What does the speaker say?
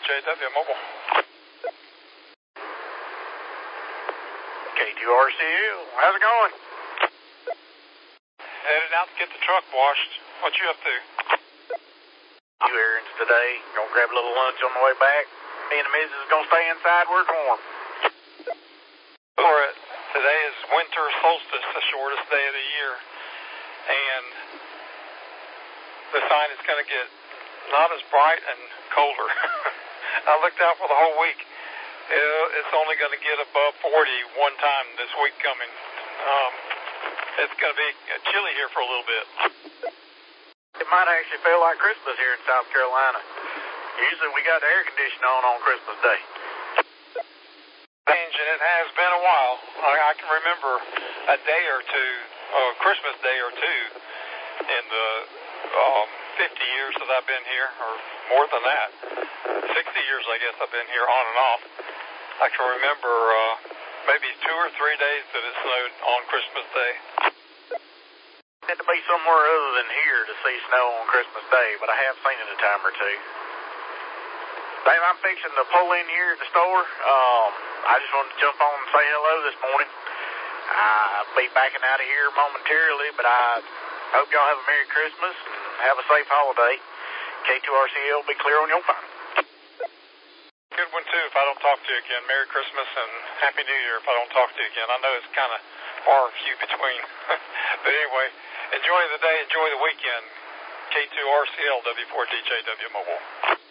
DJW Mobile. K2RCL, how's it going? Headed out to get the truck washed. What you up to? Few errands today. Gonna grab a little lunch on the way back. Me and the missus is gonna stay inside where it's warm. For it. Today is winter solstice, the shortest day of the year. And the sign is going to get not as bright and colder. I looked out for the whole week. It's only going to get above 40 one time this week coming. It's going to be chilly here for a little bit. It might actually feel like Christmas here in South Carolina. Usually we got the air conditioning on Christmas Day. And it has been a while. I can remember a day or two, Christmas day or two, in the 50 years that I've been here, or more than that. 60 years, I guess, I've been here on and off. I can remember maybe 2 or 3 days that it snowed on Christmas Day. Had to be somewhere other than here to see snow on Christmas Day, but I have seen it a time or two. Dave, I'm fixing to pull in here at the store. I just wanted to jump on and say hello this morning. I'll be backing out of here momentarily, but I hope y'all have a Merry Christmas and have a safe holiday. K2RCL, be clear on your phone. Good one, too, if I don't talk to you again. Merry Christmas and Happy New Year if I don't talk to you again. I know it's kind of far and few between. But anyway, enjoy the day, enjoy the weekend. K2RCL, W4DJW Mobile.